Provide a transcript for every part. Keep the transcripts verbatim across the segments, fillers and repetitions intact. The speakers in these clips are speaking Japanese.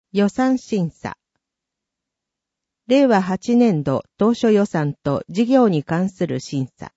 予算審査。れいわはちねんど当初予算と事業に関する審査。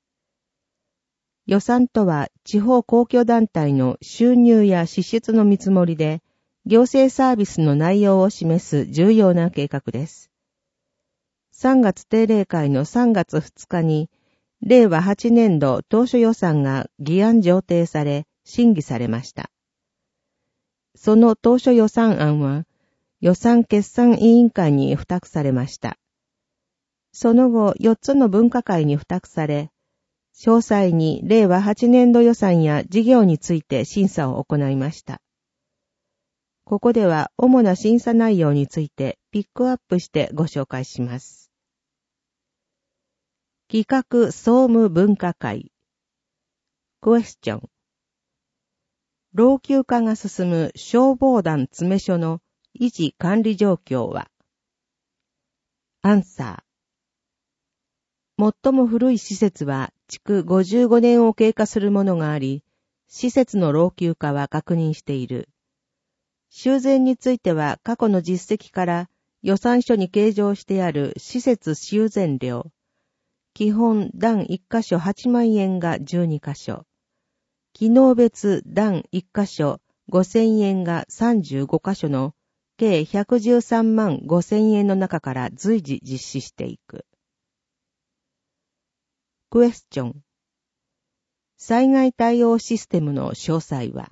予算とは地方公共団体の収入や支出の見積もりで、行政サービスの内容を示す重要な計画です。さんがつ定例会のさんがつふつかに、れいわはちねんど当初予算が議案上呈され、審議されました。その当初予算案は、予算決算委員会に付託されました。その後、よっつの分科会に付託され、詳細にれいわはちねんど予算や事業について審査を行いました。ここでは主な審査内容についてピックアップしてご紹介します。企画総務分科会。クエスチョン。老朽化が進む消防団詰所の維持管理状況は？アンサー。最も古い施設は築ごじゅうごねんを経過するものがあり、施設の老朽化は確認している。修繕については過去の実績から予算書に計上してある施設修繕料。基本段いっかしょはちまんえんがじゅうにかしょ。機能別段いっかしょごせんえんがさんじゅうごかしょの計ひゃくじゅうさんまんごせんえんの中から随時実施していく。クエスチョン。災害対応システムの詳細は？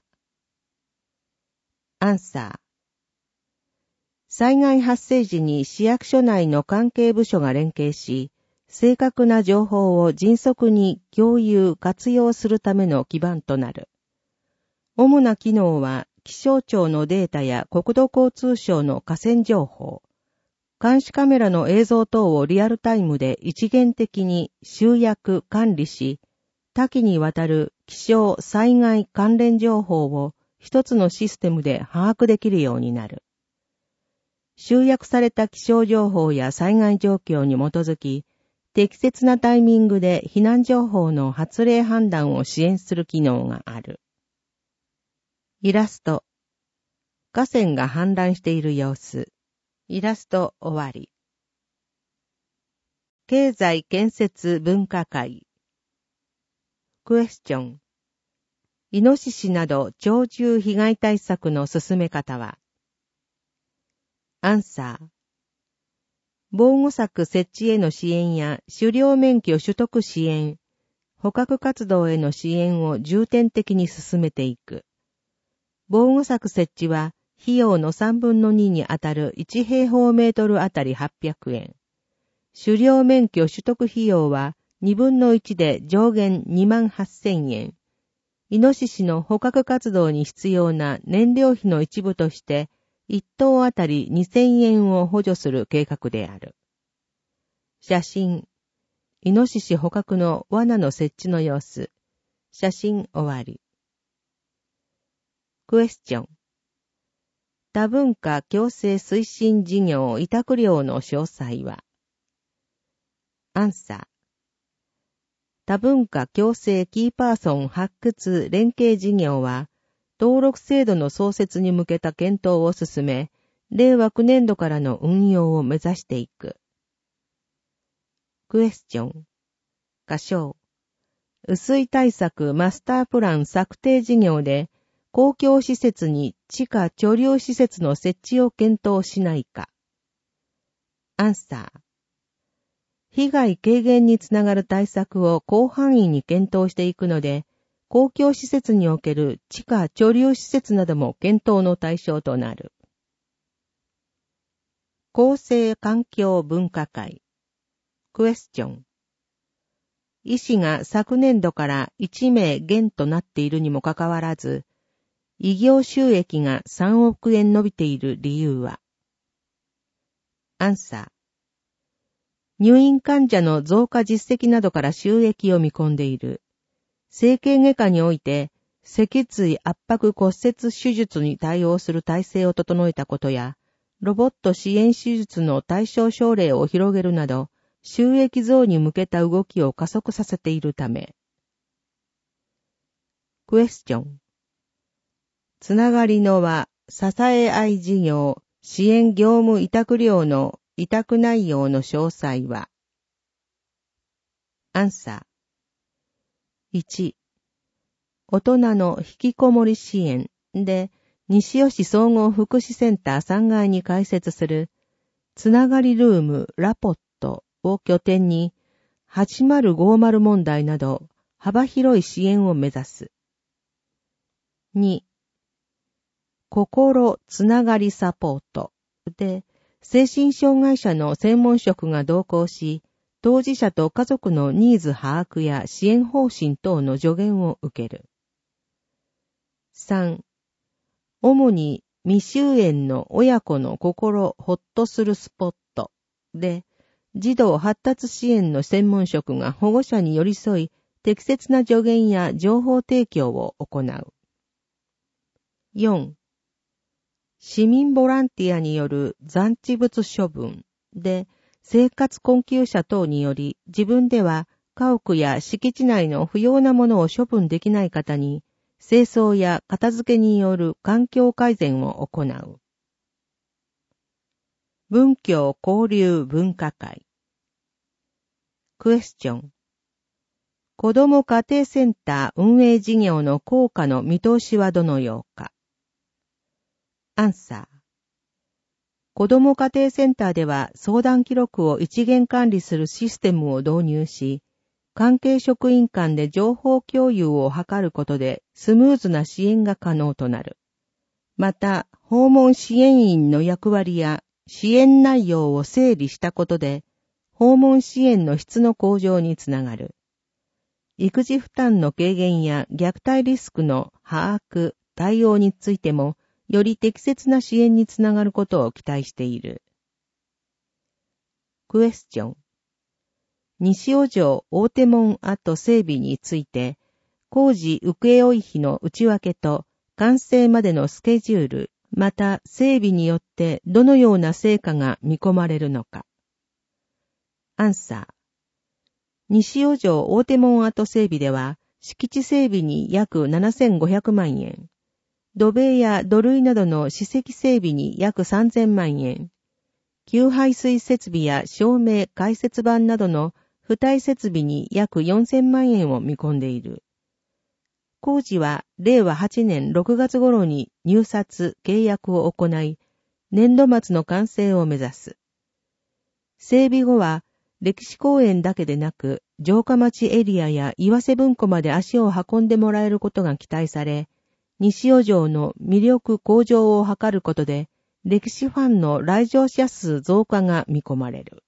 アンサー。災害発生時に市役所内の関係部署が連携し、正確な情報を迅速に共有・活用するための基盤となる。主な機能は、気象庁のデータや国土交通省の河川情報、監視カメラの映像等をリアルタイムで一元的に集約・管理し、多岐にわたる気象・災害関連情報を一つのシステムで把握できるようになる。集約された気象情報や災害状況に基づき、適切なタイミングで避難情報の発令判断を支援する機能がある。イラスト。河川が氾濫している様子。イラスト終わり。経済建設分科会。クエスチョン。イノシシなど鳥獣被害対策の進め方は？アンサー。防護柵設置への支援や狩猟免許取得支援、捕獲活動への支援を重点的に進めていく。防護柵設置は費用のさんぶんのににあたるいちへいほうメートルあたりはっぴゃくえん。狩猟免許取得費用はにぶんのいちで上限にまんはっせんえん。イノシシの捕獲活動に必要な燃料費の一部としていっとうあたりにせんえんを補助する計画である。写真。イノシシ捕獲の罠の設置の様子。写真終わり。クエスチョン。多文化共生推進事業委託料の詳細は？アンサー。多文化共生キーパーソン発掘連携事業は、登録制度の創設に向けた検討を進め、れいわきゅうねんどからの運用を目指していく。クエスチョン。箇所。雨水対策マスタープラン策定事業で、公共施設に地下貯留施設の設置を検討しないか。アンサー。被害軽減につながる対策を広範囲に検討していくので、公共施設における地下貯留施設なども検討の対象となる。公正環境分科会。クエスチョン。医師が昨年度からいちめい減となっているにもかかわらず、医業収益がさんおくえん伸びている理由は？アンサー。入院患者の増加実績などから収益を見込んでいる。整形外科において、脊椎圧迫骨折手術に対応する体制を整えたことや、ロボット支援手術の対象症例を広げるなど、収益増に向けた動きを加速させているため。クエスチョン。つながりの輪、支え合い事業、 支援業務委託料の委託内容の詳細は、アンサー。いち、大人の引きこもり支援で、西尾市総合福祉センターさんがいに開設する、つながりルームラポットを拠点に、はちまるごまる問題など、幅広い支援を目指す。に、心つながりサポートで、精神障害者の専門職が同行し、当事者と家族のニーズ把握や支援方針等の助言を受ける。さん、主に未就園の親子の心ほっとするスポットで、児童発達支援の専門職が保護者に寄り添い、適切な助言や情報提供を行う。よん、市民ボランティアによる残置物処分で、生活困窮者等により自分では家屋や敷地内の不要なものを処分できない方に、清掃や片付けによる環境改善を行う。文教交流文化会。クエスチョン。子ども家庭センター運営事業の効果の見通しはどのようか。アンサー。子ども家庭センターでは相談記録を一元管理するシステムを導入し、関係職員間で情報共有を図ることでスムーズな支援が可能となる。また、訪問支援員の役割や支援内容を整理したことで、訪問支援の質の向上につながる。育児負担の軽減や虐待リスクの把握、対応についても、より適切な支援につながることを期待している。クエスチョン。西尾城大手門跡整備について、工事請負費の内訳と完成までのスケジュール、また整備によってどのような成果が見込まれるのか。アンサー。西尾城大手門跡整備では、敷地整備に約ななせんごひゃくまんえん、土塀や土塁などの施設整備に約さんぜんまんえん、給排水設備や照明解説板などの付帯設備に約よんせんまんえんを見込んでいる。工事はれいわはちねんろくがつ頃に入札・契約を行い、年度末の完成を目指す。整備後は、歴史公園だけでなく、城下町エリアや岩瀬文庫まで足を運んでもらえることが期待され、西尾城の魅力向上を図ることで、歴史ファンの来場者数増加が見込まれる。